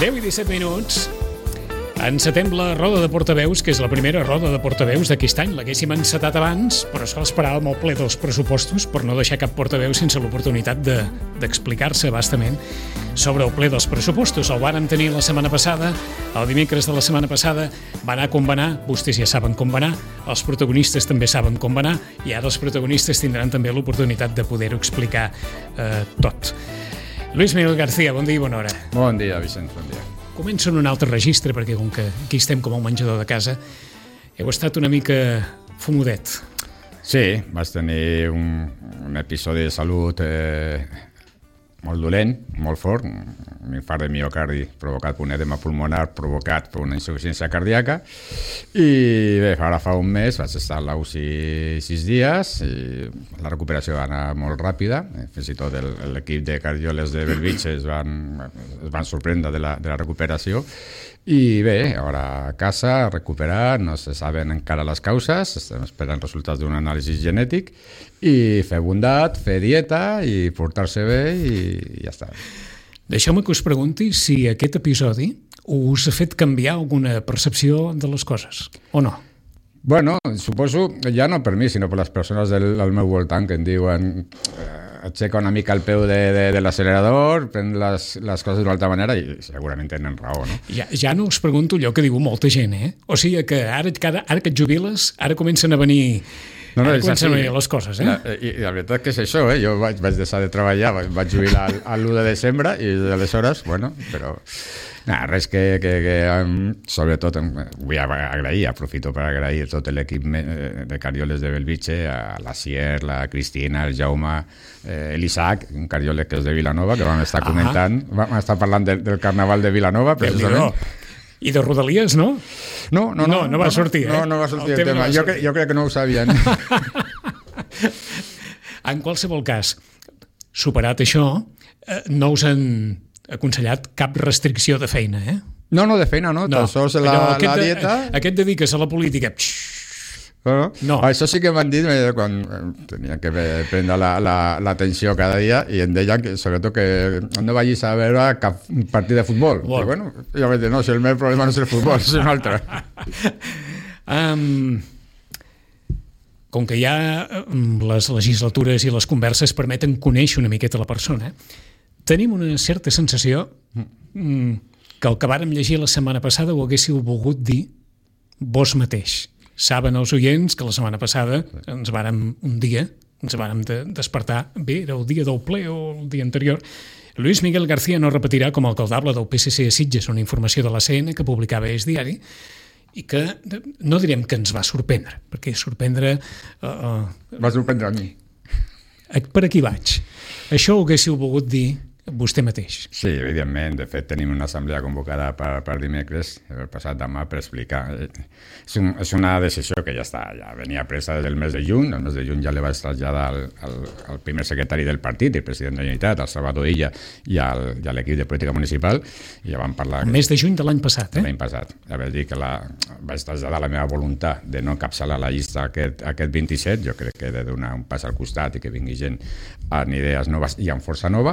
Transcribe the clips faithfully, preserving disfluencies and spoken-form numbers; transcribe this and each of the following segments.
deu i disset minuts. Encetem la roda de portaveus, que és la primera roda de portaveus d'aquest any. L'haguéssim encetat abans, però és que l'esperàvem al ple dels pressupostos per no deixar cap portaveu sense l'oportunitat de, d'explicar-se bastament sobre el ple dels pressupostos. El vàrem tenir la setmana passada, el dimecres de la setmana passada, va anar com va anar, vostès ja saben com va anar, els protagonistes també saben com va anar, i ara els protagonistes tindran també l'oportunitat de poder-ho explicar eh, tot. Luis Miguel García, bon dia i bona hora. Bon dia, Vicenç, bon dia. Començo en un altre registre, perquè com que aquí estem com a un menjador de casa, heu estat una mica fumodet. Sí, vaig tenir un, un episodi de salut eh, molt dolent, molt fort, un infart de miocardi provocat per un edema pulmonar provocat per una insuficiència cardíaca, i bé, ara fa un mes vaig estar a l'U C I sis dies i la recuperació va anar molt ràpida, fins i tot el, l'equip de cardiòlegs de Bellvitge es van, es van sorprendre de la, de la recuperació. I bé, ara a casa, a recuperar, no se saben encara les causes, estem esperant resultats d'un anàlisi genètic, i fer bondat, fer dieta i portar-se bé i, i ja està. Deixeu-me que us pregunti si aquest episodi us ha fet canviar alguna percepció de les coses, o no? Bueno, suposo, ja no per mi, sinó per les persones del, del meu voltant que em diuen eh, aixeca una mica el peu de, de, de l'accelerador, pren les, les coses d'una altra manera i segurament tenen raó, no? Ja, ja no us pregunto allò que diu molta gent, eh? O sigui que ara, ara, ara que et jubiles, ara comencen a venir... No, no, comencen a venir les coses, eh? La, i, I la veritat que és això, eh? Jo vaig, vaig deixar de treballar, vaig, vaig jubilar l'u de desembre i aleshores, bueno, però... Nah, res que, que, que um, sobretot um, vull agrair, aprofito per agrair tot l'equip de cardiòlegs de Bellvitge, a la Sier, la Cristina, el Jaume, eh, l'Isaac, un cardiòleg que és de Vilanova, que vam estar comentant, ah. vam estar parlant del, del Carnaval de Vilanova, precisament. I de Rodalies, no? No, no, no, no, no va sortir, no, eh? No, no va sortir el, el tema. tema. Jo, cre jo crec que no ho sabien. En qualsevol cas, superat això, eh, no us han aconsellat cap restricció de feina, eh? No, no, de feina no, tan sols la, la dieta... A, a què et dediques, a la política? No, no. no. Això sí que m'han dit quan tenia que prendre l'atenció la, la cada dia i em deien que, sobretot, que no vagis a veure cap partit de futbol. Però, bueno, jo vaig dir, no, si el meu problema no és el futbol, és un altre. um, com que ja les legislatures i les converses permeten conèixer una miqueta la persona, tenim una certa sensació mm, que el que vàrem llegir la setmana passada ho haguéssiu volgut dir vos mateix. Saben els oients que la setmana passada ens vàrem un dia, ens vàrem de despertar, bé, era el dia del ple o el dia anterior. Luis Miguel García no repetirà com a alcaldable del P S C a Sitges una informació de l'A C N que publicava És Diari i que no direm que ens va sorprendre, perquè sorprendre... Uh, uh, va sorprendre a mi. Per aquí vaig. Això ho haguéssiu volgut dir vostè mateix. Sí, evidentment. De fet, tenim una assemblea convocada per, per dimecres, el passat demà, per explicar. És, un, és una decisió que ja està, ja venia presa des del mes de juny. El mes de juny ja li vaig traslladar al, al, al primer secretari del partit, el president de la Generalitat, al Salvador Illa, i, al, i a l'equip de política municipal, i ja vam parlar... El mes de juny de l'any passat, eh? L'any passat. Ja vaig dir que la, vaig traslladar la meva voluntat de no encapçalar la llista aquest, aquest vint-i-set. Jo crec que he de donar un pas al costat i que vingui gent amb idees noves i amb força nova.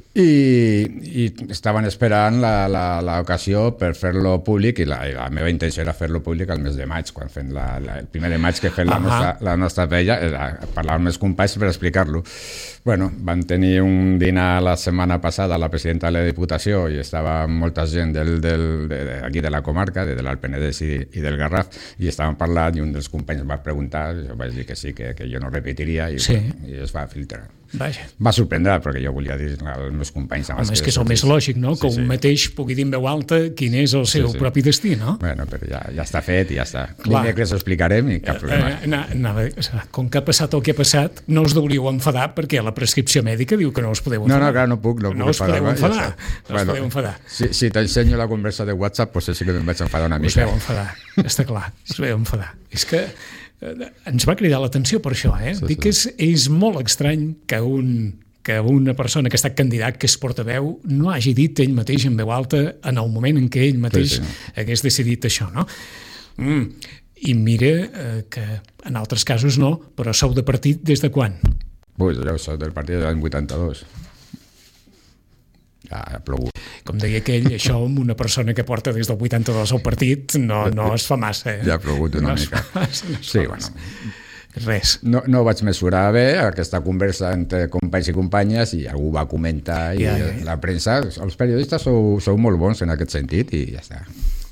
I, i estaven esperant l'ocasió per fer-lo públic i la, i la meva intenció era fer-lo públic al mes de maig, quan fem la, la, el primer de maig que fem la, uh -huh. nostra, la nostra vella, era parlar amb els companys per explicar-lo. Bueno, vam tenir un dinar la setmana passada a la presidenta de la Diputació i estava molta gent del, del, de, de, aquí de la comarca, de, de l'Alt Penedès i, i del Garraf, i estàvem parlant i un dels companys em va preguntar, jo vaig dir que sí, que, que jo no repetiria i, sí. bueno, i es va filtrar. Vaja. Va sorprendre, perquè jo volia dir als meus companys... Home, és que és el més lògic, no? Que sí, un sí. mateix pugui dir en veu alta quin és el seu sí, sí. propi destí, no? Bueno, però ja, ja està fet i ja està. Dimecres ho explicarem i cap problema. Eh, na, na, com que ha passat el que ha passat, no us deuríeu enfadar perquè la prescripció mèdica diu que no us podeu enfadar. No, no, clar, no puc. No, no puc us podeu enfadar. Ja no bueno, us podeu enfadar. Si, si t'ensenyo la conversa de WhatsApp, doncs sí que em vaig enfadar una mica. Us veu enfadar, està clar. Us veu enfadar. És que ens va cridar l'atenció per això, eh? Sí, Dic sí. que és, és molt estrany que un... que una persona que ha estat candidat, que és portaveu, no hagi dit ell mateix en veu alta en el moment en què ell mateix sí, sí. hagués decidit això, no? Mm. I mira eh, que en altres casos no, però sou de partit des de quan? Pues jo soc del partit de l'any vuitanta-dos. ja ha plogut. Com deia aquell, això amb una persona que porta des del vuitanta-dos al partit no, no es fa massa. Eh? Ja ha plogut una no mica. Massa, no sí, bueno. Res. No, no vaig mesurar bé aquesta conversa entre companys i companyes i algú va comentar i ja, ja. la premsa, els periodistes sou, sou molt bons en aquest sentit i ja està.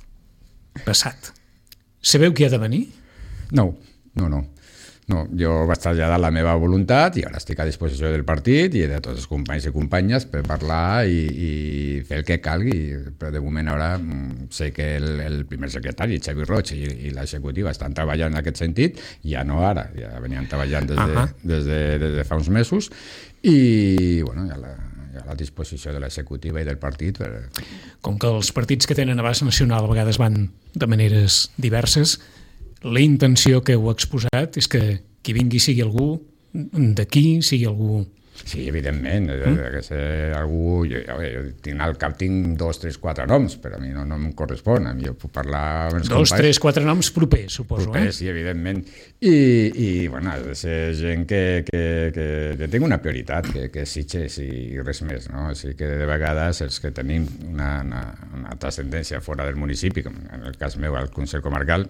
Passat. Sabeu qui ha de venir? No, no, no. No, jo vaig traslladar la meva voluntat i ara estic a disposició del partit i de tots els companys i companyes per parlar i, i fer el que calgui, però de moment ara sé que el, el primer secretari, Xavi Roig, i, i l'executiva estan treballant en aquest sentit, ja no ara, ja venien treballant des de, uh-huh. des de, des de fa uns mesos i bueno, ja la, ja a la disposició de l'executiva i del partit. Per... Com que els partits que tenen abast nacional a vegades van de maneres diverses, la intenció que heu exposat és que qui vingui sigui algú d'aquí, sigui algú... Sí, evidentment, mm? que ser algú... Jo, jo, jo tinc al cap tinc dos, tres, quatre noms, però a mi no, no em correspon, a mi jo puc parlar... Amb els dos, companys. tres, quatre noms propers, suposo, propers, eh? Sí, evidentment. I, i bueno, ha de ser gent que, que, que... Jo tinc una prioritat, que, que és Sitges i res més, no? O sigui que de vegades els que tenim una, una, una transcendència fora del municipi, com en el cas meu al Consell Comarcal,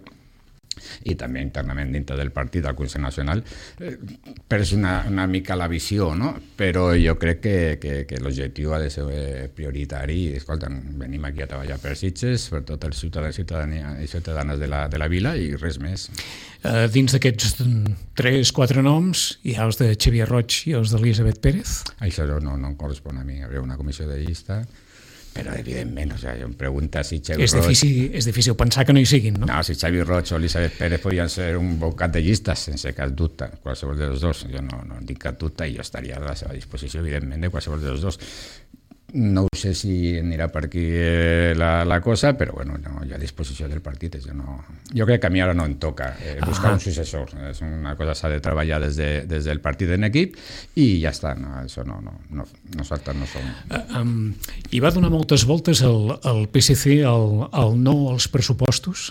i també internament dintre del partit, al Consell Nacional, eh, perds una, una mica la visió, no? Però jo crec que, que, que l'objectiu ha de ser prioritari i, escolta, venim aquí a treballar per Sitges, per tots els ciutadans i ciutadanes de la, de la vila i res més. Uh, dins d'aquests tres, quatre noms hi ha els de Xavier Roig i els d'Elisabet Pérez? Això no, no em correspon a mi, hi haurà una comissió de llista. Però, evidentment, o sigui, em pregunta si Xavi és Roig... Difícil, és difícil pensar que no hi siguin, no? No, si Xavi Roig o Elisabet Pérez podien ser un bon cap de llistes, sense cap dubte, qualsevol dels dos. Jo no, no dic cap dubte i jo estaria a la seva disposició, evidentment, de qualsevol dels dos. No sé si anirà per aquí eh, la, la cosa, però bueno, no, hi ha disposició del partit. Jo, no... jo crec que a mi ara no em toca eh, buscar ah. un successor. És una cosa que s'ha de treballar des, de, des del partit en equip i ja està. No, això no, no, no, nosaltres no som... Uh, um, hi va donar moltes voltes el, el P S C al, al no als pressupostos?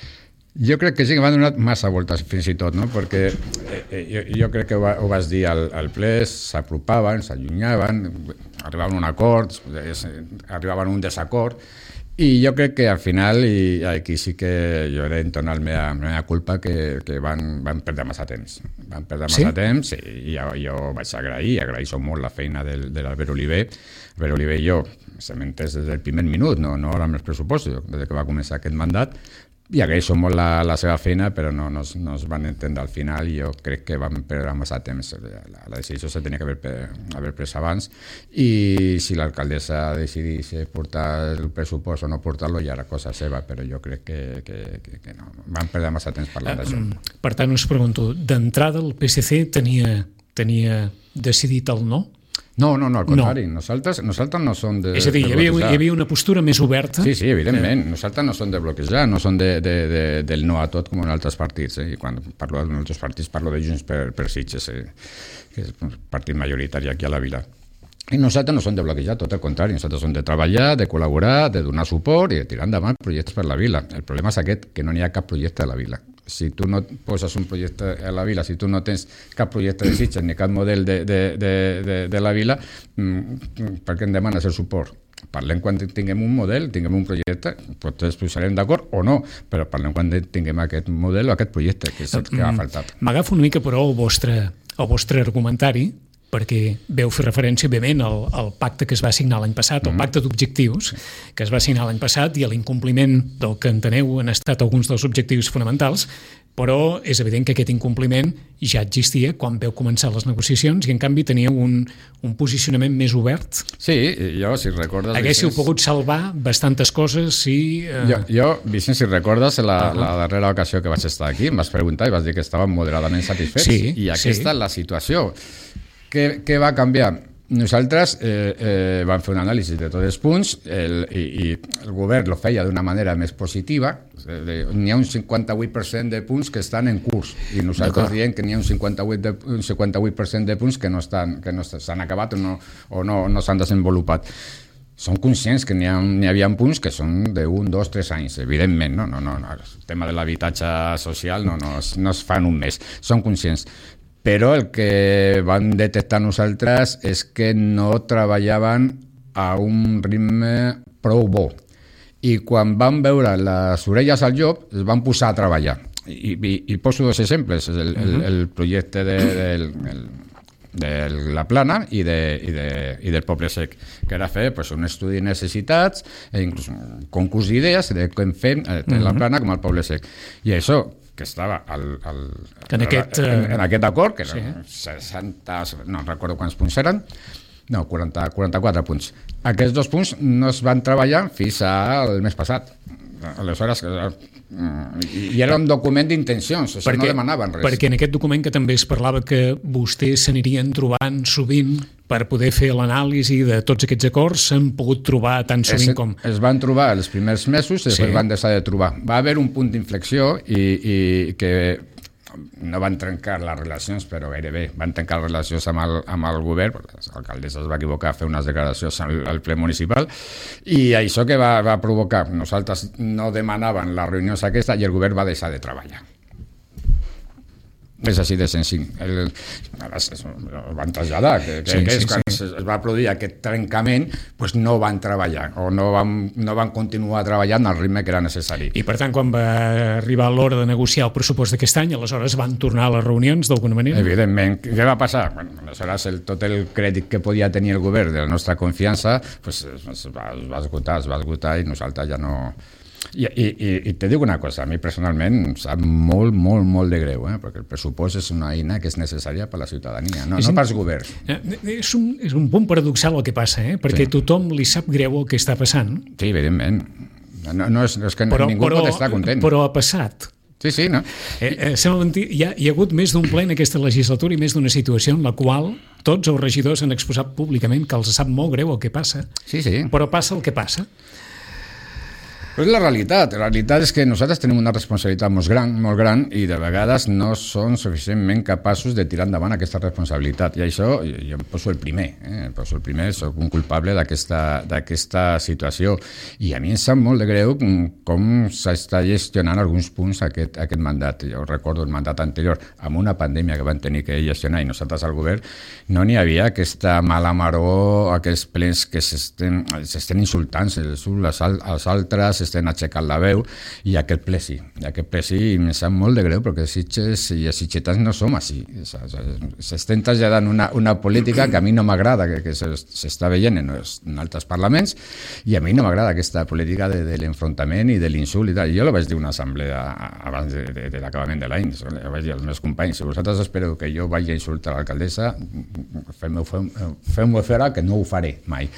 Jo crec que sí que m'han donat massa voltes, fins i tot, no? Perquè eh, jo, jo crec que ho, va, ho vas dir al, al ple, s'apropaven, s'allunyaven, arribaven a un acord, arribaven a un desacord, i jo crec que al final, i aquí sí que jo he d'entonar la meva, la meva culpa, que, que van, van perdre massa temps. Van perdre massa sí? temps i jo, jo vaig agrair, agraeixo molt la feina del, de l'Albert Oliver. Albert Oliver i jo s'hem entès des del primer minut, no, no amb els pressupostos, des que va començar aquest mandat, i agraeixo molt la, la seva feina, però no, no, no es van entendre al final i jo crec que van perdre massa temps. La, la decisió se tenia que haver, haver pres abans i si l'alcaldessa decidís portar el pressupost o no portar-lo ja era cosa seva, però jo crec que, que, que, que no. Van perdre massa temps parlant d'això. Per tant, us pregunto, d'entrada el P S C tenia, tenia decidit el no? No, no, no, al contrari, no. Nosaltres, nosaltres no som de... És a dir, hi havia, hi havia una postura més oberta. Sí, sí, evidentment, que... nosaltres no som de bloquejar, no som de, de, de, del no a tot com en altres partits, eh? I quan parlo d'altres partits parlo de Junts per, per Sitges, eh? Que és un partit majoritari aquí a la vila. I nosaltres no som de bloquejar, tot el contrari, nosaltres som de treballar, de col·laborar, de donar suport i de tirar endavant projectes per la vila. El problema és aquest, que no n'hi ha cap projecte a la vila. Si tu no poses un projecte a la vila, si tu no tens cap projecte de Sitges ni cap model de, de, de, de, de la vila, per què em demanes el suport? Parlem quan tinguem un model, tinguem un projecte, potser ens posarem d'acord o no, però parlem quan tinguem aquest model o aquest projecte, que és el que ha faltat. M'agafo una mica, però, el vostre, el vostre argumentari, perquè veu fer referència, òbviament, al, al pacte que es va signar l'any passat, el pacte d'objectius que es va signar l'any passat i a l'incompliment del que enteneu han estat alguns dels objectius fonamentals, però és evident que aquest incompliment ja existia quan veu començar les negociacions i, en canvi, teníeu un, un posicionament més obert. Sí, jo, si recordes... Haguéssiu Vicens... pogut salvar bastantes coses si... Eh... Jo, jo, Vicent, si recordes, la, uh -huh. la darrera ocasió que vaig estar aquí, em vas preguntar i vas dir que estàvem moderadament satisfets. Sí, I aquesta sí. és la situació. Què, què va canviar? Nosaltres eh, eh, vam fer un anàlisi de tots els punts el, i, i el govern lo feia d'una manera més positiva. N'hi ha un cinquanta-vuit per cent de punts que estan en curs i nosaltres diem que n'hi ha un cinquanta-vuit per cent de, un cinquanta-vuit per cent de punts que no estan, que no s'han acabat o no, o no, no s'han desenvolupat. Som conscients que n'hi ha, n'hi havia punts que són d'un, dos, tres anys, evidentment. No, no, no, no. El tema de l'habitatge social no, no, no es fa en un mes. Som conscients. Però el que vam detectar nosaltres és que no treballaven a un ritme prou bo. I quan van veure les orelles al llop, es van posar a treballar. I, i, i poso dos exemples. El, el, el projecte de, del, el, de la Plana i, de, i, de, i del Poble Sec, que era fer pues, un estudi de necessitats, e inclús un concurs d'idees de què en fem tant uh-huh. la Plana com al Poble Sec. I això, que estava al, al, en, aquest, en, en aquest acord, que sí. eren seixanta, no recordo quants punts eren, no, quaranta, quaranta-quatre punts. Aquests dos punts no es van treballar fins al mes passat. Aleshores, i era un document d'intencions, això no demanaven res. Perquè en aquest document que també es parlava que vostès s'anirien trobant sovint per poder fer l'anàlisi de tots aquests acords, s'han pogut trobar tan sovint es, com... Es van trobar els primers mesos i després sí. van deixar de trobar. Va haver un punt d'inflexió i, i que no van trencar les relacions, però gairebé van trencar les relacions amb el, amb el govern, perquè l'alcaldessa es va equivocar a fer unes declaracions al, al ple municipal, i això que va, va provocar, nosaltres no demanaven les reunions aquesta i el govern va deixar de treballar. És així de senzill. El, el van traslladar, que, que, sí, que és sí, quan sí. es va produir aquest trencament, doncs no van treballar, o no van, no van continuar treballant al ritme que era necessari. I per tant, quan va arribar l'hora de negociar el pressupost d'aquest any, aleshores van tornar a les reunions d'alguna manera? Evidentment. Què va passar? Bueno, aleshores el, tot el crèdit que podia tenir el govern de la nostra confiança pues, es, va, es va esgotar, es va esgotar i nosaltres ja no... I, i, i te dic una cosa, a mi personalment em sap molt, molt, molt de greu, eh? perquè el pressupost és una eina que és necessària per a la ciutadania, no, no pels governs. És un, és un punt paradoxal el que passa, eh? perquè sí. tothom li sap greu el que està passant. Sí, evidentment. No, no és, és que però, ningú però, pot estar content. Però ha passat. Sí, sí, no? Eh, eh, sembla mentir, hi ha, hi ha hagut més d'un ple en aquesta legislatura i més d'una situació en la qual tots els regidors han exposat públicament que els sap molt greu el que passa, sí, sí. però passa el que passa. Però és la realitat. La realitat és que nosaltres tenim una responsabilitat molt gran, molt gran i de vegades no són suficientment capaços de tirar endavant aquesta responsabilitat. I això, jo em poso el primer, eh? em poso el primer, soc un culpable d'aquesta d'aquesta situació. I a mi em sap molt de greu com s'està gestionant alguns punts aquest, aquest mandat. Jo recordo el mandat anterior, amb una pandèmia que van tenir que gestionar i nosaltres al govern, no n'hi havia aquesta mala maror, aquests plens que s'estan insultant els uns als altres, estem aixecant la veu, i aquest ple sí. I aquest ple sí, i em sap molt de greu, perquè els sitges i els sitgetans no som així. S'estem traslladant una, una política que a mi no m'agrada, que, que s'està veient en, en altres parlaments, i a mi no m'agrada aquesta política de, de l'enfrontament i de l'insult i tal. Jo la vaig dir a una assemblea abans de, de, de l'acabament de l'any, jo vaig dir als meus companys, si vosaltres espereu que jo vagi a insultar l'alcaldessa, fem-ho fem, fem fora, que no ho faré mai.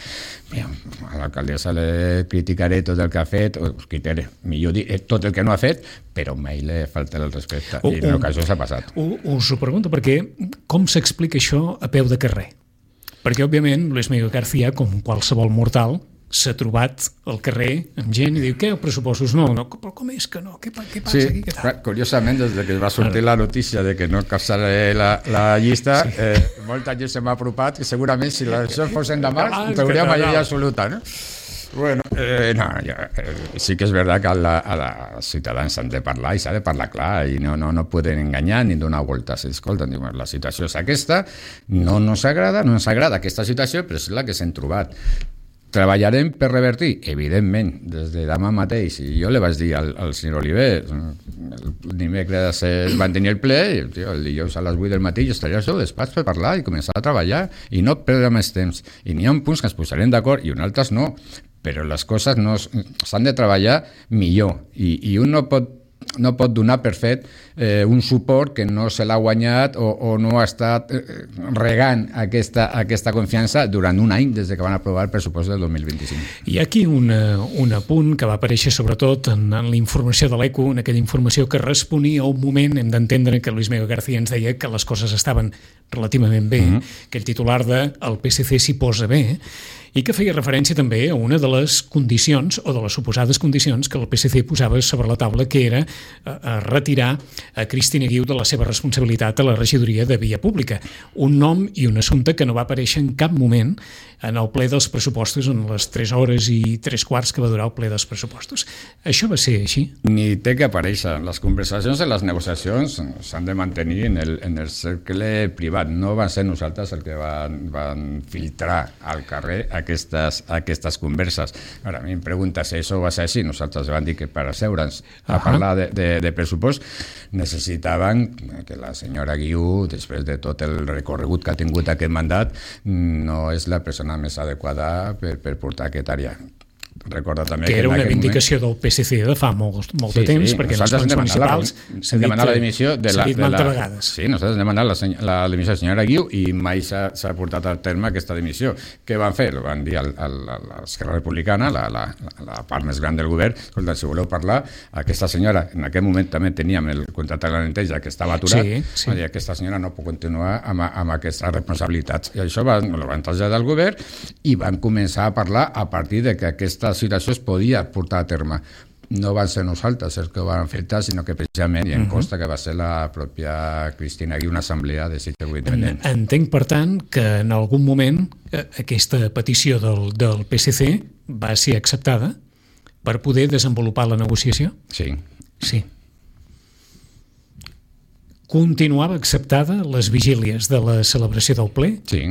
A l'alcaldessa le criticaré tot el que ha fet, o criticaré, millor dir, tot el que no ha fet, però mai le falta el respecte. I en ocasió s'ha passat. Us ho pregunto perquè com s'explica això a peu de carrer? Perquè, òbviament, Luis Miguel García, com qualsevol mortal, s'ha trobat al carrer amb gent i diu, què, pressupostos? No, no, però com és que no? Què, què passa sí, aquí? Què tal? Curiosament, des que va sortir la notícia de que no capçaré la, la llista, sí. eh, molta gent se m'ha apropat, que segurament si això fos endavant, ah, teuria majoria absoluta, no? Bueno, eh, no, ja, eh, sí que és veritat que la, a la ciutadans s'han de parlar i s'ha de parlar clar i no, no, no poden enganyar ni donar voltes. Escolta, la situació és aquesta, no ens agrada, no ens agrada aquesta situació, però és la que s'hem trobat. Treballarem per revertir? Evidentment, des de demà mateix. I jo li vaig dir al, al senyor Oliver, el dimecres es van tenir el ple, i tio, el dijous a les vuit del matí jo estaria al seu despatx per parlar i començar a treballar i no perdre més temps. I n'hi ha punts que ens posarem d'acord i uns altres no, però les coses no s'han de treballar millor. I, i un no pot no pot donar per fet eh, un suport que no se l'ha guanyat o, o no ha estat eh, regant aquesta, aquesta confiança durant un any des que van aprovar el pressupost del dos mil vint-i-cinc. Hi ha aquí un, un apunt que va aparèixer sobretot en, en la informació de l'Eco, en aquella informació que responia a un moment, hem d'entendre que Luis Miguel García ens deia que les coses estaven relativament bé, mm-hmm. que el titular de el P S C s'hi posa bé, i que feia referència també a una de les condicions o de les suposades condicions que el P S C posava sobre la taula, que era a, a retirar a Cristina Guiu de la seva responsabilitat a la regidoria de Via Pública. Un nom i un assumpte que no va aparèixer en cap moment en el ple dels pressupostos, en les tres hores i tres quarts que va durar el ple dels pressupostos. Això va ser així? Ni té que aparèixer. Les conversacions i les negociacions s'han de mantenir en el, en el cercle privat. No van ser nosaltres el que van, van filtrar al carrer aquestes, aquestes converses. Ara, a mi em pregunta si això va ser així. Nosaltres van dir que per asseure'ns a parlar de, de, de pressupost necessitaven que la senyora Guiu, després de tot el recorregut que ha tingut aquest mandat, no és la persona més adequada per, per portar aquesta àrea. Recorda també que, que era una vindicació moment... del P S C de fa molt, molt sí, de temps, sí. perquè nosaltres en els municipals s'ha dit demanar la dimissió de la, de la, vegades. Sí, nosaltres hem demanat la, la dimissió de la senyora Guiu i mai s'ha portat al terme aquesta dimissió. Què van fer? Van dir a l'Esquerra Republicana, la, la, la part més gran del govern, escolta, si voleu parlar, aquesta senyora, en aquell moment també teníem el contracte de la neteja que estava aturat, sí, sí. Va dir, aquesta senyora no pot continuar amb, amb aquestes responsabilitats. I això va, lo van traslladar al govern i van començar a parlar a partir de que aquesta situació es podia portar a terme. No van ser nosaltres els que ho van afectar, sinó que precisament, i em consta que va ser la pròpia Cristina Guiu, una assemblea de C T U independent. Entenc, per tant, que en algun moment aquesta petició del, del P S C va ser acceptada per poder desenvolupar la negociació? Sí. Sí. Continuava acceptada les vigílies de la celebració del ple? Sí.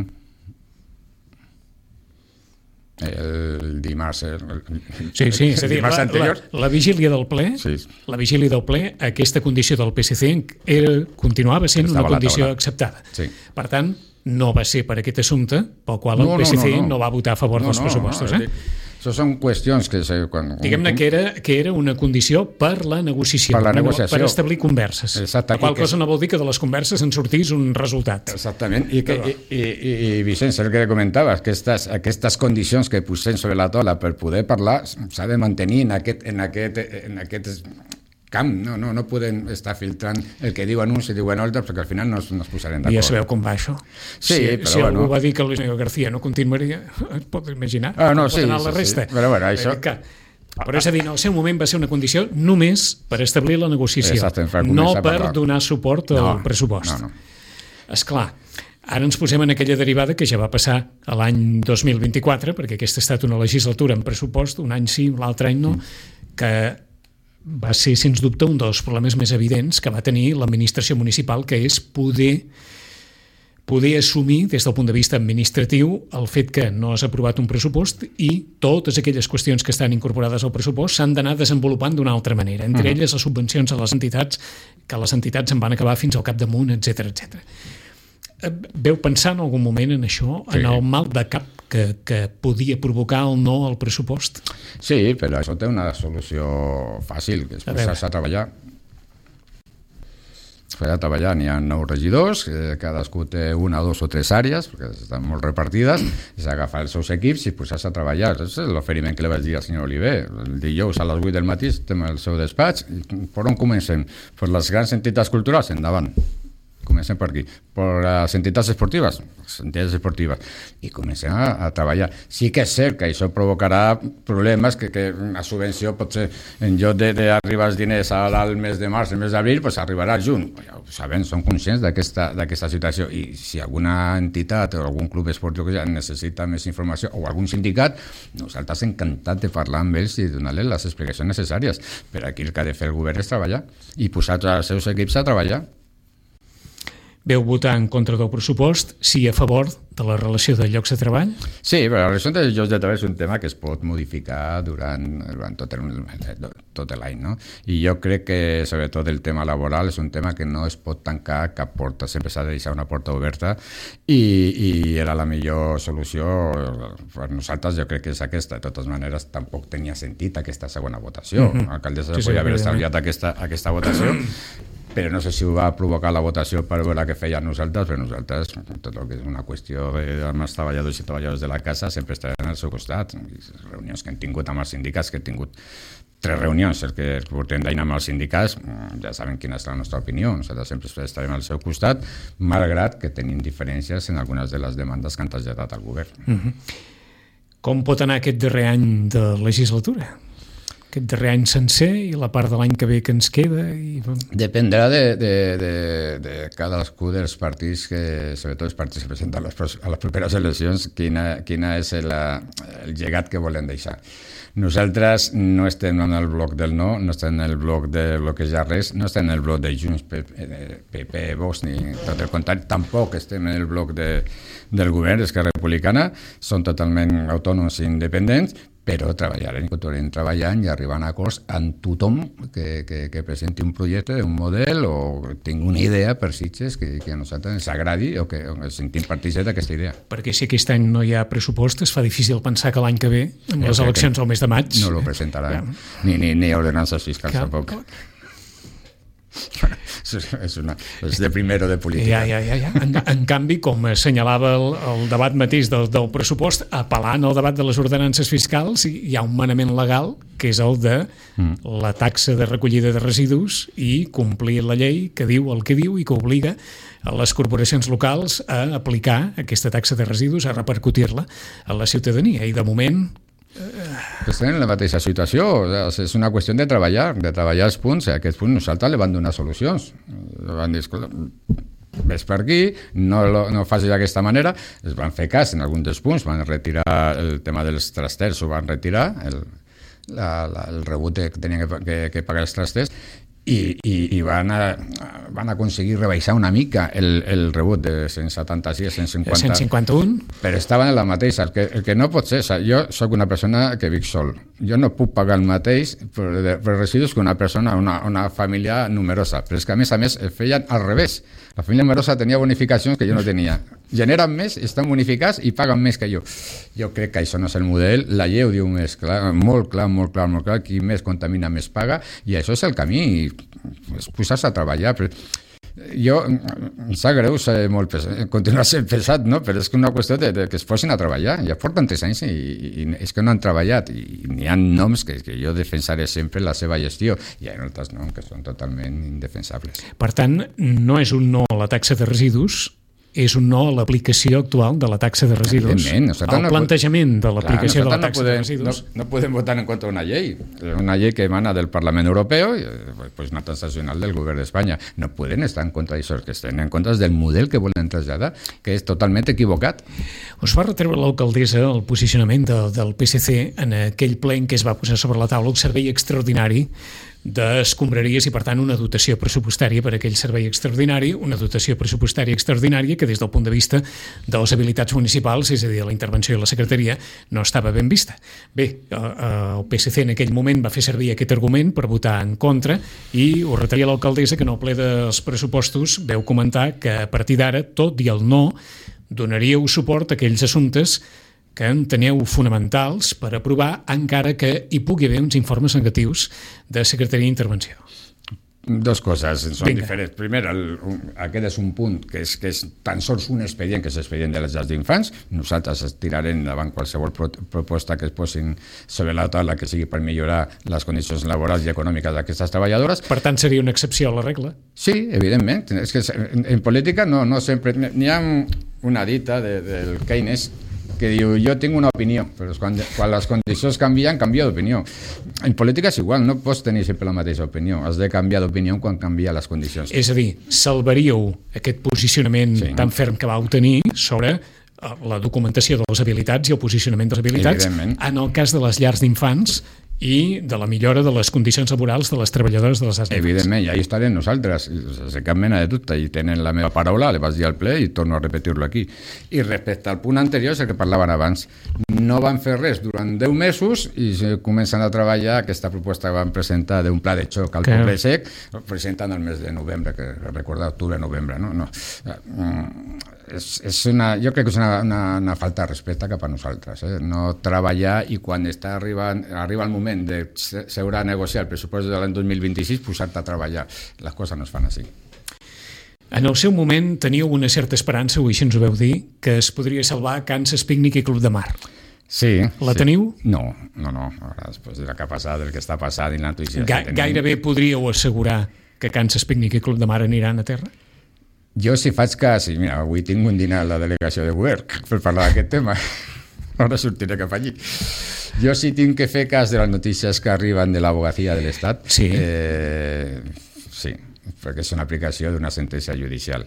El dimarts, el, sí, sí, és a dir, dimarts la, anterior. La, la vigília del ple, sí. la vigília del ple, aquesta condició del P S C era, continuava sent Estava una condició acceptada. Sí. Per tant, no va ser per aquest assumpte pel qual el no, P S C no, no, no. no va votar a favor no, dels pressupostos. No, no, eh? Això són qüestions que... Quan, Diguem-ne que era, que era una condició per la negociació, per, la negociació. per establir converses. Exacte. La qual cosa que... no vol dir que de les converses en sortís un resultat. Exactament. I, que, i, i, i Vicenç, el que comentaves, aquestes, aquestes condicions que posem sobre la taula per poder parlar s'ha de mantenir en aquest, en aquest, en aquest camp. No, no, no podem estar filtrant el que diuen uns i diuen altres, perquè al final no, no es posarem d'acord. I ja sabeu com va això. Sí, si, però si bueno. algú va dir que el Luis Miguel García no continuaria, et pots imaginar ah, no, com sí, pot anar sí, la resta. Sí. Però bueno, això... Que, però és a dir, en el seu moment va ser una condició només per establir la negociació, Exacte, per no per donar suport al no, pressupost. No, no. Esclar, ara ens posem en aquella derivada que ja va passar a l'any dos mil vint-i-quatre, perquè aquesta ha estat una legislatura en pressupost, un any sí, l'altre any no, que va ser, sens dubte, un dels problemes més evidents que va tenir l'administració municipal, que és poder, poder assumir, des del punt de vista administratiu, el fet que no has aprovat un pressupost i totes aquelles qüestions que estan incorporades al pressupost s'han d'anar desenvolupant d'una altra manera, entre uh -huh. elles les subvencions a les entitats, que les entitats en van acabar fins al capdamunt, etcètera, etcètera. Veu pensar en algun moment en això, sí. en el mal de cap que, que podia provocar el no al pressupost? Sí, però això té una solució fàcil, que és posar-se a treballar. Posar a treballar, n'hi ha nou regidors, que cadascú té una, dos o tres àrees, perquè estan molt repartides, és agafar els seus equips i posar-se a treballar. És l'oferiment que li vaig dir al senyor Oliver. El dijous a les vuit del matí estem al seu despatx. Per on comencem? Per les grans entitats culturals, endavant. Comencem per aquí. Per les entitats esportives, les entitats esportives, i comencem a, a treballar. Sí que és cert que això provocarà problemes, que, que una subvenció pot ser, en lloc d'arribar els diners al mes de març, el mes d'abril, pues arribarà al juny. Ja ho sabem, som conscients d'aquesta situació, i si alguna entitat o algun club esportiu que ja necessita més informació, o algun sindicat, nosaltres encantat de parlar amb ells i donar-los les explicacions necessàries. Però aquí el que ha de fer el govern és treballar i posar els seus equips a treballar. Veu votar en contra del pressupost, sí a favor de la relació de llocs de treball? Sí, però la relació de llocs de treball és un tema que es pot modificar durant, durant tot, el, tot l'any, no? I jo crec que, sobretot, el tema laboral és un tema que no es pot tancar cap porta, sempre s'ha de deixar una porta oberta, i, i era la millor solució per nosaltres, jo crec que és aquesta. De totes maneres, tampoc tenia sentit aquesta segona votació. Mm-hmm. L'alcaldessa sí, sí, podia haver estalviat aquesta, aquesta votació, però no sé si ho va provocar la votació per veure què feien nosaltres, però nosaltres, tot el que és una qüestió amb els treballadors i treballadors de la casa, sempre estarem al seu costat. Les reunions que hem tingut amb els sindicats, que hem tingut tres reunions, el que portem d'any amb els sindicats, ja saben quina és la nostra opinió. Nosaltres sempre estarem al seu costat, malgrat que tenim diferències en algunes de les demandes que han traslladat al govern. Mm-hmm. Com pot anar aquest darrer any de legislatura? aquest darrer any sencer i la part de l'any que ve que ens queda? I... Dependrà de, de, de, de cadascú dels partits, que, sobretot els partits que presenten a les, a les properes eleccions, quina, quina és el, el llegat que volen deixar. Nosaltres no estem en el bloc del no, no estem en el bloc de bloquejar res, no estem en el bloc de Junts, P P, Vox, ni tot el contrari, tampoc estem en el bloc de, del govern, Esquerra Republicana, són totalment autònoms i independents, però treballarem, continuarem treballant i arribant a acords amb tothom que, que, que presenti un projecte, un model o tingui una idea per Sitges que, que a nosaltres ens agradi o que ens sentim partícips d'aquesta idea. Perquè si aquest any no hi ha pressupost, es fa difícil pensar que l'any que ve, amb les eleccions al mes de maig... No lo presentaran, ja. ni, ni, ni ordenances fiscals ja, tampoc. És, una, és de primero de política. Ja, ja, ja, ja. En, en canvi, com assenyalava el, el debat mateix del, del pressupost, apel·lant al debat de les ordenances fiscals, hi ha un manament legal que és el de mm. la taxa de recollida de residus i complir la llei que diu el que diu i que obliga a les corporacions locals a aplicar aquesta taxa de residus, a repercutir-la a la ciutadania. I de moment... Estem en la mateixa situació, és una qüestió de treballar, de treballar els punts, i a aquests punts nosaltres li van donar solucions. Van dir, escolta, ves per aquí, no, lo, no facis d'aquesta manera, es van fer cas en alguns dels punts, van retirar el tema dels trasters, ho van retirar, el, la, la, el rebut que tenien que, que, que pagar els trasters, i, i, i van, a, van aconseguir rebaixar una mica el, el rebut de cent setanta-sis a cent cinquanta, cent cinquanta-un, però estaven en la mateixa. El que, el que no pot ser, o sigui, jo soc una persona que vic sol, jo no puc pagar el mateix per, per residus que una persona, una, una família numerosa, però és que a més a més feien al revés. La família numerosa tenia bonificacions que jo no tenia. Generen més, estan bonificats i paguen més que jo. Jo crec que això no és el model. La llei ho diu més clar, molt clar, molt clar, molt clar. Qui més contamina més paga, i això és el camí. És posar-se a treballar. Però jo, em sap greu ser molt pesat, continuar sent pesat, no? Però és que una qüestió de, de que es posin a treballar. Ja porten tres anys i, i és que no han treballat, i n'hi ha noms que, que jo defensaré sempre la seva gestió, i hi ha altres noms que són totalment indefensables. Per tant, no és un no a la taxa de residus, és un no a l'aplicació actual de la taxa de residus. El no plantejament de l'aplicació de la taxa no podem, de residus. No, no podem votar en contra d'una llei. Una llei que emana del Parlament Europeu i pues, una transaccional del govern d'Espanya. No poden estar en contra d'això, que estan en contra del model que volen traslladar, que és totalment equivocat. Us va retreure l'alcaldessa el posicionament del, del P S C en aquell ple en què es va posar sobre la taula el servei extraordinari d'escombraries i, per tant, una dotació pressupostària per a aquell servei extraordinari, una dotació pressupostària extraordinària que des del punt de vista de les habilitats municipals, és a dir, la intervenció de la secretaria, no estava ben vista. Bé, el P S C en aquell moment va fer servir aquest argument per votar en contra i ho retreia l'alcaldessa que en el ple dels pressupostos veu comentar que a partir d'ara, tot i el no, donaríeu suport a aquells assumptes que enteneu fonamentals per aprovar, encara que hi pugui haver uns informes negatius de Secretaria d'Intervenció. Dos coses, són Vinga. diferents. Primer, el, un, aquest és un punt que és, que és tan sols un expedient, que és l'expedient de les llars d'infants. Nosaltres tirarem davant qualsevol pro, proposta que es posin sobre la taula que sigui per millorar les condicions laborals i econòmiques d'aquestes treballadores. Per tant, seria una excepció a la regla? Sí, evidentment. És que en, en política no, no sempre... N'hi ha una dita de, del Keynes que diu, jo tinc una opinió, però quan, quan les condicions canvien, canvia d'opinió. En política és igual, no pots tenir sempre la mateixa opinió, has de canviar d'opinió quan canvia les condicions. És a dir, salvaríeu aquest posicionament sí. tan ferm que vau tenir sobre la documentació de les habilitats i el posicionament de les habilitats en el cas de les llars d'infants i de la millora de les condicions laborals de les treballadores de les llars d'infants. Evidentment, i ahí estarem nosaltres, sense cap mena de dubte, i tenen la meva paraula, li vaig dir al ple i torno a repetir-lo aquí. I respecte al punt anterior, és el que parlaven abans, no van fer res durant deu mesos i comencen a treballar aquesta proposta que van presentar d'un pla de xoc al que... poble sec, presentant el mes de novembre, que recordar octubre-novembre, no? no. És, és una, jo crec que és una, una, una falta de respecte cap a nosaltres, eh? No treballar i quan està arribant, arriba el moment de seure a negociar el pressupost de l'any dos mil vint-i-sis, posar-te a treballar. Les coses no es fan així. En el seu moment teníeu una certa esperança, o així ens ho veu dir, que es podria salvar Kansas Picnic i Club de Mar. Sí. La sí. teniu? No, no, no. Ara, després de la que ha passat, del que està passant i la notícia... Ga gairebé podríeu assegurar que Kansas Picnic i Club de Mar aniran a terra? Jo, si faig cas, i mira, avui tinc un dinar a la delegació de govern per parlar d'aquest tema, Ara sortiré cap allí. Jo sí tinc que fer cas de les notícies que arriben de l'Abogacía de l'Estat. Sí. Eh, sí, perquè és una aplicació d'una sentència judicial.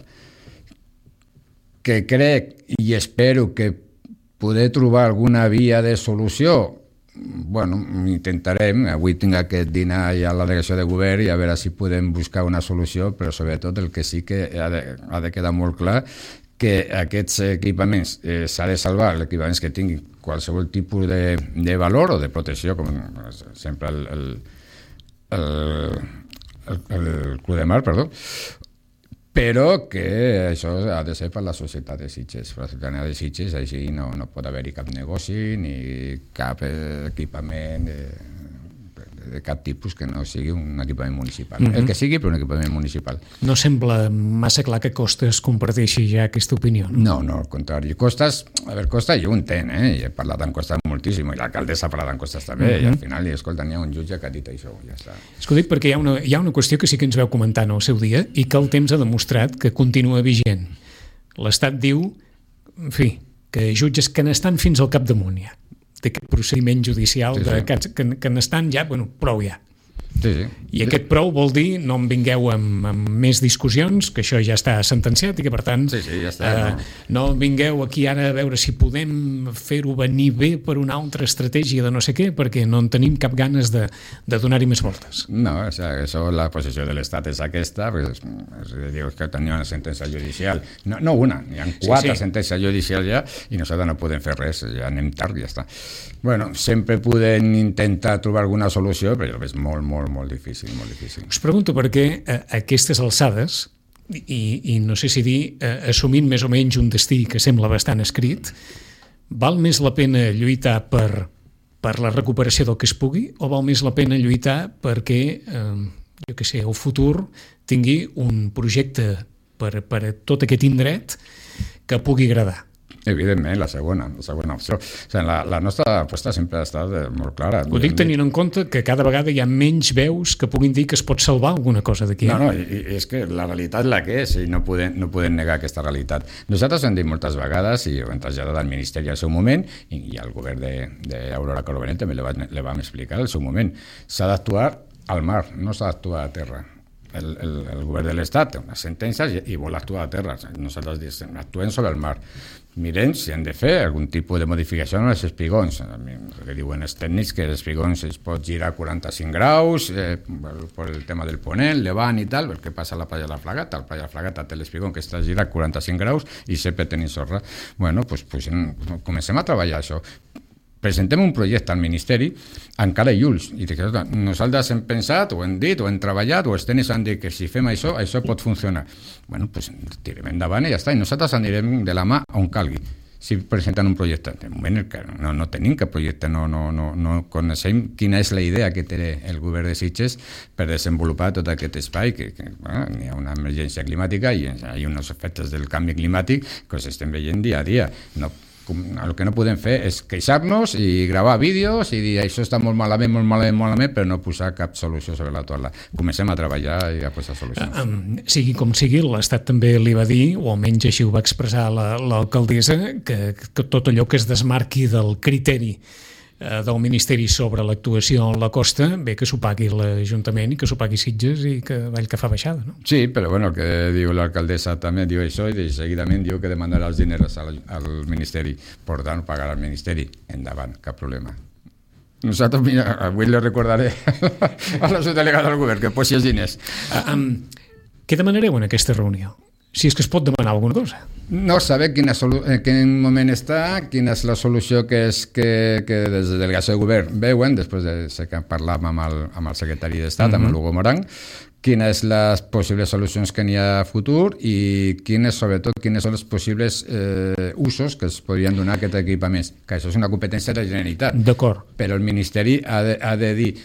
Que crec i espero que poder trobar alguna via de solució. Bueno, intentarem. Avui tinc aquest dinar ja a la delegació de govern i a veure si podem buscar una solució, però sobretot el que sí que ha de, ha de quedar molt clar que aquests equipaments eh, s'ha de salvar, els equipaments que tinguin qualsevol tipus de, de valor o de protecció, com sempre el, el, el, el, el Club de Mar, perdó, però que això ha de ser per la societat de Sitges, per la ciutadania de Sitges, així no, no pot haver-hi cap negoci ni cap equipament de, de cap tipus que no sigui un equipament municipal. Mm-hmm. El que sigui, però un equipament municipal. No sembla massa clar que Costas comparteixi ja aquesta opinió, no? No, no, al contrari. Costas, a veure, Costas jo ho entenc, eh? I he parlat amb Costas moltíssim, i l'alcaldessa ha parlat amb Costas també, mm-hmm. i al final, i escolta, n'hi ha un jutge que ha dit això, ja està. És que ho dic perquè hi ha, una, hi ha una qüestió que sí que ens veu comentar en el seu dia i que el temps ha demostrat que continua vigent. L'Estat diu, en fi, que jutges que n'estan fins al capdamunt ja, d'aquest procediment judicial sí, sí. De, que, que, que n'estan ja, bueno, prou ja. Sí, sí. I aquest prou vol dir no em vingueu amb, amb més discussions, que això ja està sentenciat i que per tant sí, sí, ja està, eh, no. no vingueu aquí ara a veure si podem fer-ho venir bé per una altra estratègia de no sé què, perquè no en tenim cap ganes de, de donar-hi més voltes. No, o sigui, això, la posició de l'Estat és aquesta, és, és, és que tenia una sentència judicial, no, no una, hi ha quatre sí, sí. sentències judicials ja i nosaltres no podem fer res, ja anem tard i ja està. Bueno, sempre podem intentar trobar alguna solució, però és molt, molt, molt difícil, molt difícil. Us pregunto per què a aquestes alçades, i, i no sé si dir, eh, assumint més o menys un destí que sembla bastant escrit, val més la pena lluitar per, per la recuperació del que es pugui o val més la pena lluitar perquè, eh, jo què sé, el futur tingui un projecte per, per a tot aquest indret que pugui agradar? Evidentment, la segona, la segona opció. O sigui, la, la nostra aposta sempre ha estat molt clara. Ho dic tenint en compte que cada vegada hi ha menys veus que puguin dir que es pot salvar alguna cosa d'aquí. No, no, i, i és que la realitat és la que és i no podem, no podem negar aquesta realitat. Nosaltres hem dit moltes vegades i ho hem traslladat al Ministeri al seu moment i, i al govern d'Aurora Corobenet també le, va, le vam explicar al seu moment. S'ha d'actuar al mar, no s'ha d'actuar a terra. El, el, el govern de l'Estat té unes sentències i, i vol actuar a terra. Nosaltres diem, actuem sobre el mar. Mirem si han de fer algun tipus de modificació en els espigons. El que diuen els tècnics que els espigons es pot girar quaranta-cinc graus eh, per el tema del ponent, levant i tal, el que passa a la playa de la Fragata. La playa de la Fragata té l'espigón que està girat quaranta-cinc graus i sempre tenim sorra. Bueno, doncs pues, pues, comencem a treballar això. Presentem un projecte al Ministeri encara i ulls. I dic, nosaltres hem pensat, o hem dit, o hem treballat, o els tècnics han dit que si fem això, això pot funcionar. Bueno, doncs pues, tirem endavant i ja està. I nosaltres anirem de la mà on calgui. Si presenten un projecte. De moment no, no tenim cap projecte, no, no, no, no coneixem quina és la idea que té el govern de Sitges per desenvolupar tot aquest espai, que, que bueno, hi ha una emergència climàtica i hi ha uns efectes del canvi climàtic que els estem veient dia a dia. No, el que no podem fer és queixar-nos i gravar vídeos i dir això està molt malament, molt malament, molt malament, però no posar cap solució sobre la taula. Comencem a treballar i a posar solucions. Um, sigui com sigui, l'Estat també li va dir, o almenys així ho va expressar l'alcaldessa, que, que tot allò que es desmarqui del criteri del Ministeri sobre l'actuació en la costa, bé que s'ho pagui l'Ajuntament i que s'ho pagui Sitges i que vall que fa baixada, no? Sí, però bueno, el que diu l'alcaldessa també diu això i seguidament diu que demanarà els diners al, al Ministeri. Per tant, pagarà al Ministeri. Endavant, cap problema. Nosaltres, mira, avui li recordaré a la subdelegada del govern que posi els diners. Um, què demanareu en aquesta reunió? Si és que es pot demanar alguna cosa. No saber quina solu- en quin moment està, quina és la solució que, és que, que des de la delegació de govern veuen, després de ser que parlàvem amb el, amb el secretari d'Estat, uh-huh. amb el Hugo Morán, quines les possibles solucions que n'hi ha a futur i quines, sobretot, quines són els possibles eh, usos que es podrien donar a aquest equipament. Que això és una competència de la Generalitat. D'acord. Però el Ministeri ha de, ha de dir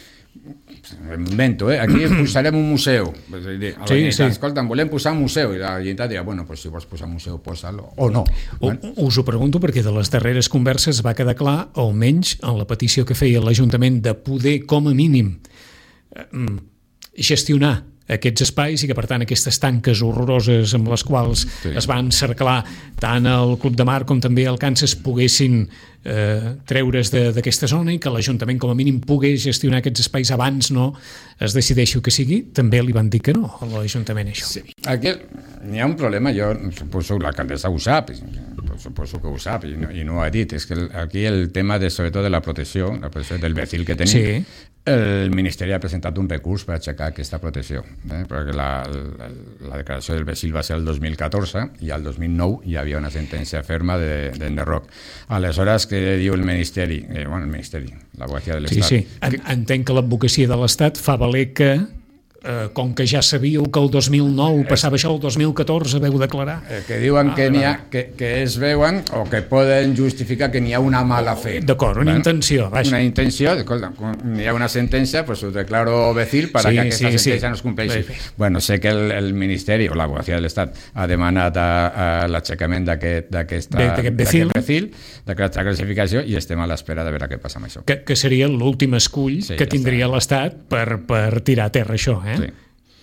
invento, eh? Aquí posarem un museu. Sí, sí. Escolta, volem posar un museu. I la Generalitat dirà, bueno, pues si vols posar un museu, posa-lo, o no. O, us ho pregunto perquè de les darreres converses va quedar clar, almenys en la petició que feia l'Ajuntament de poder, com a mínim, gestionar aquests espais i que, per tant, aquestes tanques horroroses amb les quals sí. es va encerclar tant el Club de Mar com també el Kansas poguessin eh, treure's d'aquesta zona i que l'Ajuntament com a mínim pogués gestionar aquests espais abans no es decideixi que sigui, també li van dir que no a l'Ajuntament això. Sí. Aquí n'hi ha un problema, jo suposo que l'alcaldessa ho sap, suposo que ho sap i no, i no ho ha dit, és que aquí el tema de, sobretot de la protecció, la protecció del becil que tenim, sí. el Ministeri ha presentat un recurs per aixecar aquesta protecció, eh? perquè la, la, la declaració del becil va ser el dos mil catorze i al dos mil nou hi havia una sentència ferma de, de Enderroc. Aleshores, què diu el Ministeri? Eh, bueno, el Ministeri, l'Abogacía de l'Estat. Sí, sí, en, entenc que l'Advocacia de l'Estat fa valer que Eh, com que ja sabíeu que el dos mil nou passava això, el dos mil catorze veu declarar. Eh, que diuen ah, que, ha, que, que es veuen o que poden justificar que n'hi ha una mala fe. D'acord, una bueno, intenció. Vaja. Una intenció, escolta, n'hi ha una sentència, pues ho declaro becil per sí, que aquesta sí, sentència sí. no es compleixi. Sí. Bueno, sé que el, el Ministeri o l'Abogacía de l'Estat ha demanat a, a l'aixecament d'aquest becil, d'aquesta classificació i estem a l'espera de veure què passa amb això. Que, que seria l'últim escull sí, que tindria l'Estat per, per tirar a terra això, eh? Sí.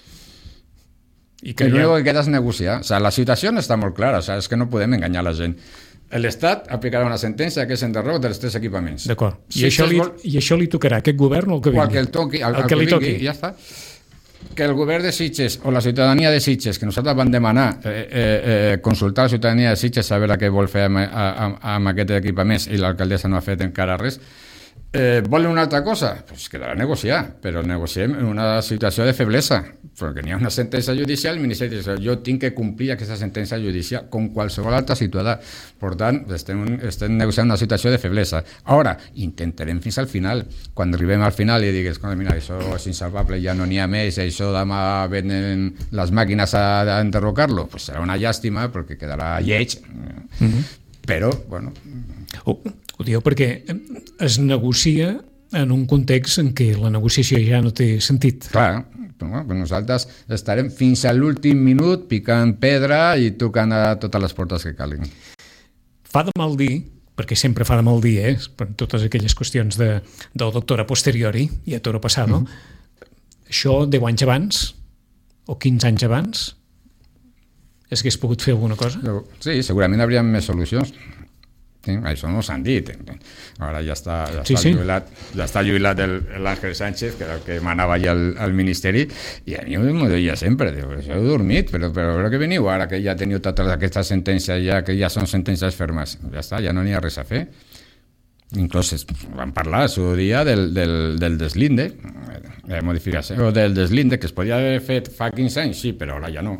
Y que el único que queda es negociar. O sea, la situación está muy clara. O sea, es que no podem enganyar la gent. L'Estat aplicarà una sentència que és enderroc dels tres equipaments. D'acord. I, això li, vol... I això li tocarà a aquest govern o el que vingui? O al que el toqui, al, el que, al que li toqui. I ja està. Que el govern de Sitges o la ciutadania de Sitges, que nosaltres vam demanar eh, eh, consultar la ciutadania de Sitges a veure què vol fer amb, amb, amb aquest equipaments i l'alcaldessa no ha fet encara res. Eh, volen una altra cosa? Pues quedarà a negociar, però negociem en una situació de feblesa, perquè n'hi ha una sentència judicial, el Ministeri diu, jo tinc que complir aquesta sentència judicial com qualsevol altre ciutadà. Per tant, estem, estem negociant una situació de feblesa. Ara, intentarem fins al final. Quan arribem al final i digues, mira, això és insalvable, ja no n'hi ha més, això demà venen les màquines a, a enderrocar-lo, pues serà una llàstima perquè quedarà lleig, mm-hmm. però, bueno... Oh. Ho diu perquè es negocia en un context en què la negociació ja no té sentit. Clar, però nosaltres estarem fins a l'últim minut picant pedra i tocant a totes les portes que calguin. Fa de mal dir, perquè sempre fa de mal dir, eh, per totes aquelles qüestions de, del doctor a posteriori i a toro passado, mm-hmm. això deu anys abans o quinze anys abans és que has pogut fer alguna cosa? Sí, segurament hi hauria més solucions. Sí, això no s'han dit. Ara ja està, ja està sí, lluilat, sí. ja està lluilat l'Àngel Sánchez, que era el que manava allà al, al Ministeri, i a mi m'ho deia sempre, diu, això heu dormit, però, però, però que veniu ara que ja teniu totes aquestes sentències, ja, que ja són sentències fermes. Ja està, ja no n'hi ha res a fer. Inclús vam parlar a su dia del, del, del deslinde, de modificació del deslinde, que es podia haver fet fa quinze anys, sí, però ara ja no.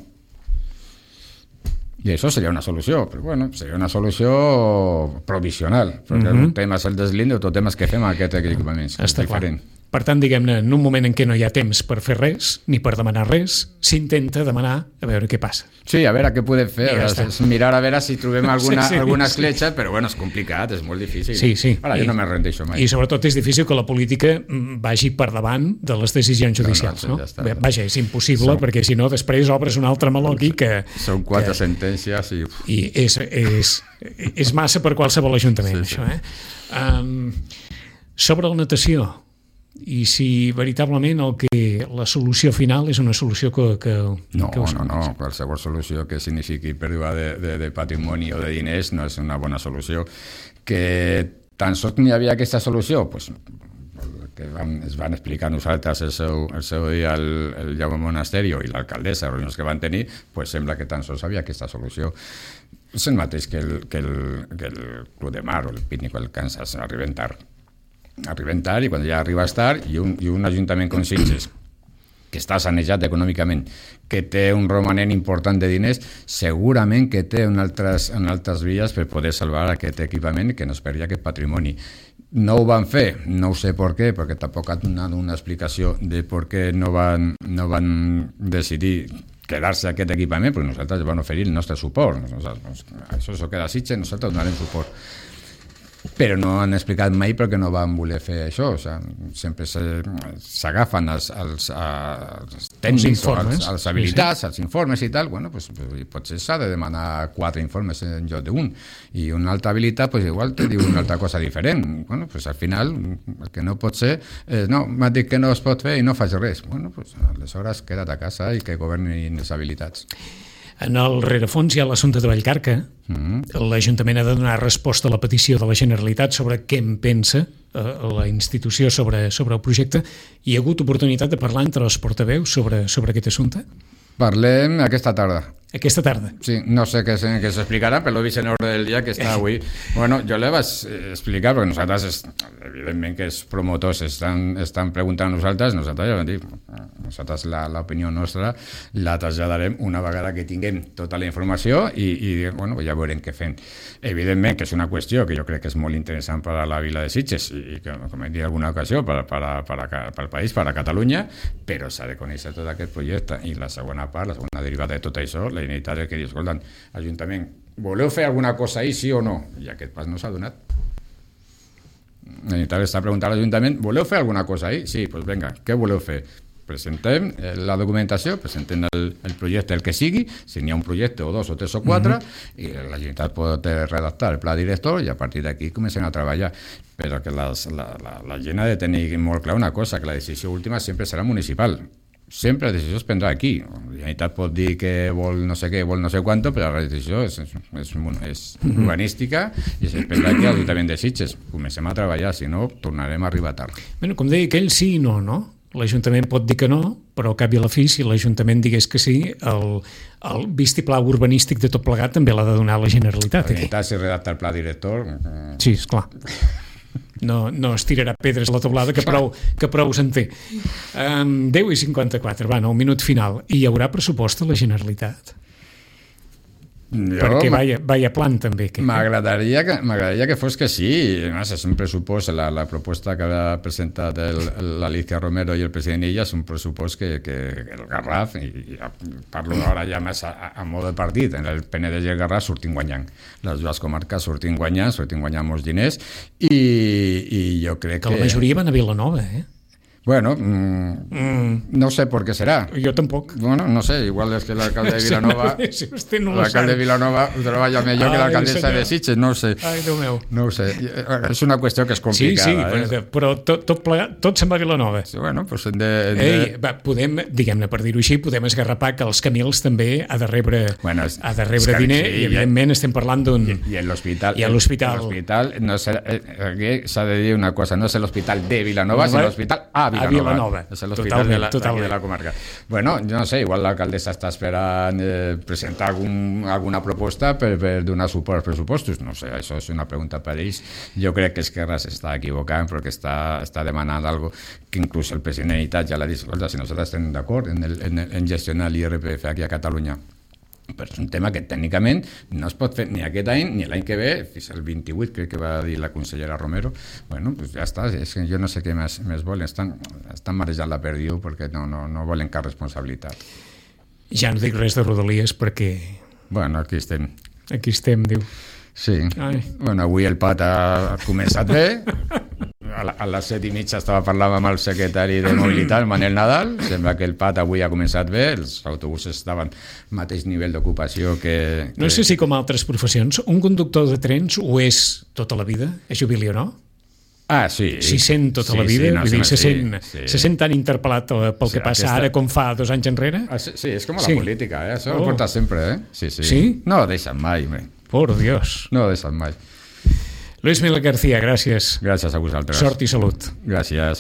I això seria una solució, però bueno, seria una solució provisional, perquè mm-hmm. un tema és el deslinde, tot tema és què fem amb aquest equipament, és diferent. Clar. Per tant, diguem-ne, en un moment en què no hi ha temps per fer res, ni per demanar res, s'intenta demanar a veure què passa. Sí, a veure què podem fer, ja és mirar a veure si trobem alguna, sí, sí, alguna escletxa, sí. Però bueno, és complicat, és molt difícil. Sí, sí. Ara, jo I, no me rendeixo mai. I sobretot és difícil que la política vagi per davant de les decisions judicials, no? no? no? Ja està, Vaja, és impossible, Som... perquè si no, després obres un altre meló aquí que... Són quatre que, sentències i... I és, és, és massa per qualsevol ajuntament, sí, sí. això, eh? Um, sobre la natació, i si veritablement el que la solució final és una solució que... que no, que no, no, qualsevol solució que signifiqui pèrdua de, de, de patrimoni o de diners no és una bona solució. Que tan sols n'hi havia aquesta solució, pues, que van, es van explicar nosaltres el seu, el seu dia el, el Jaume Monasterio i l'alcaldessa, reunions que van tenir, pues sembla que tan sols havia aquesta solució. És el mateix que el, que el, que el Club de Mar o el Pícnic o el Kansas arriben tard. Arriben tard i quan ja arribes tard i un, i un ajuntament com Sitges que està sanejat econòmicament, que té un romanent important de diners, segurament que té en altres, en altres vies per poder salvar aquest equipament que no es perdi aquest patrimoni. No ho van fer, no ho sé per què, perquè tampoc ha donat una explicació de per què no van, no van decidir quedar-se aquest equipament, perquè nosaltres van oferir el nostre suport. Nosaltres, això s'ho queda a Sitges, nosaltres donarem suport. però no han explicat mai per què no van voler fer això. O sigui, sempre s'agafen els, els, els tècnics, els, informes, els, els habilitats, sí, sí. els informes i tal. Bueno, pues, potser s'ha de demanar quatre informes en lloc d'un, i una altra habilitat pues, igual te diu una altra cosa diferent. Bueno, pues, al final el que no pot ser és, no, m'ha dit que no es pot fer i no faig res. Bueno, pues, aleshores queda't a casa i que governin les habilitats. En el rerefons hi ha l'assumpte de Vallcarca. Mm-hmm. L'Ajuntament ha de donar resposta a la petició de la Generalitat sobre què en pensa la institució sobre, sobre el projecte. Hi ha hagut oportunitat de parlar entre els portaveus sobre, sobre aquest assumpte? Parlem aquesta tarda. Aquesta tarda? Sí, no sé què, què s'explicarà, però l'he vist en ordre del dia que està avui. Bueno, jo le vaig explicar, perquè nosaltres, evidentment que els promotors estan, estan preguntant a nosaltres, nosaltres ja vam dir, nosaltres l'opinió nostra la traslladarem una vegada que tinguem tota la informació i, i bueno, ja veurem què fem. Evidentment que és una qüestió que jo crec que és molt interessant per a la vila de Sitges i que, com he dit en alguna ocasió, per, per, per, per al país, per a Catalunya, però s'ha de conèixer tot aquest projecte. I la segona part, la segona derivada de tot això, la inevitat és que dius, escolta, Ajuntament, voleu fer alguna cosa ahí, sí o no? I aquest pas no s'ha donat. La inevitat està preguntant a l'Ajuntament, voleu fer alguna cosa ahí? Sí, doncs pues vinga, què voleu fer? Presentem la documentació, presentem el, el projecte, el que sigui, si n'hi ha un projecte o dos o tres o quatre, mm-hmm. i la Generalitat pot redactar el pla director i a partir d'aquí comencem a treballar. Però que les, la, la, la gent ha de tenir molt clar una cosa, que la decisió última sempre serà municipal. Sempre la decisió es prendrà aquí. La Generalitat pot dir que vol no sé què, vol no sé quanto, però la decisió és, és, és, és urbanística i es prendrà aquí a l'Ajuntament de Sitges. Comencem a treballar, si no, tornarem a arribar tard. Bueno, com deia aquell, sí i no, no? L'Ajuntament pot dir que no, però al cap i a la fi, si l'Ajuntament digués que sí, el, el vistiplau urbanístic de tot plegat també l'ha de donar la Generalitat. La Generalitat, si redacta el pla director... Eh... Sí, esclar. No, no es tirarà pedres a la taulada, que prou, que prou se'n té. Um, deu i cinquanta-quatre, va, no, un minut final. I hi haurà pressupost a la Generalitat? Jo, perquè vaya, vaya plan també. Que... M'agradaria que, m'agradaria que fos que sí. És un pressupost, la, la proposta que ha presentat l'Alicia Romero i el president Illa és un pressupost que, que el Garraf, i, i parlo ara ja més a, a mode de partit, en el Penedès i el Garraf sortim guanyant. Les dues comarques sortim guanyant, sortim guanyant molts diners i, i jo crec que... Que la majoria van a Vilanova, eh? Bueno, mm, mm. no sé por qué será. Yo tampoco. Bueno, no sé, igual es que el alcalde de Vilanova... si usted no el alcalde de Vilanova ho treballa millor que l'alcaldessa de Sitges, no ho sé. Ai, Déu meu. No ho sé. És una qüestió que és complicada. Sí, sí, eh? però tot, tot, plegat, tot se'n va a Vilanova. Sí, bueno, doncs hem de... Hem de... Ei, va, podem, diguem-ne, per dir-ho així, podem esgarrapar que els Camils també ha de rebre, bueno, és, ha de rebre diner sí, i, evidentment, estem parlant d'un... I, i en l'hospital... I a l'hospital... L'hospital, no sé, aquí s'ha de dir una cosa, no és l'hospital de Vilanova, sinó l'hospital a Vilanova. A Vilanova. És l'hospital de, de la comarca. Bueno, jo no sé, igual l'alcaldessa està esperant eh, presentar algun, alguna proposta per, per donar suport als pressupostos. No sé, això és una pregunta per ells. Jo crec que Esquerra s'està equivocant perquè està, està demanant algo que inclús el president de la Generalitat ja l'ha dit, escolta, si nosaltres estem d'acord en, el, en, en gestionar l'I R P F aquí a Catalunya, però és un tema que tècnicament no es pot fer ni aquest any ni l'any que ve, fins al vint-i-vuit crec que va dir la consellera Romero. Bueno, pues ja està, és que jo no sé què més, més volen, estan, estan marejant la perdiu perquè no, no, no volen cap responsabilitat. Ja no dic res de Rodalies perquè... Bueno, aquí estem. Aquí estem, diu. Sí. Ai. Bueno, avui el Pat ha començat bé. A les set i mitja estava parlant amb el secretari de Mobilitat, Manel Nadal. Sembla que el Pat avui ha començat bé, els autobusos estaven al mateix nivell d'ocupació que, que... No sé si com altres professions, un conductor de trens ho és tota la vida, és jubili o no? Ah, sí. S'hi sent tota sí, la vida, sí, no, vull dir, se, sí, sent, sí. se sent tan interpel·lat pel sí, que passa aquesta... ara com fa dos anys enrere? Ah, sí, sí, és com la sí. política, eh? Això oh. ho porta sempre, eh? Sí, sí. Sí? No ho deixen mai, home. Por Dios. No ho deixen mai. Luis Miguel García, gràcies. Gràcies a vosaltres. Sort i salut. Gràcies.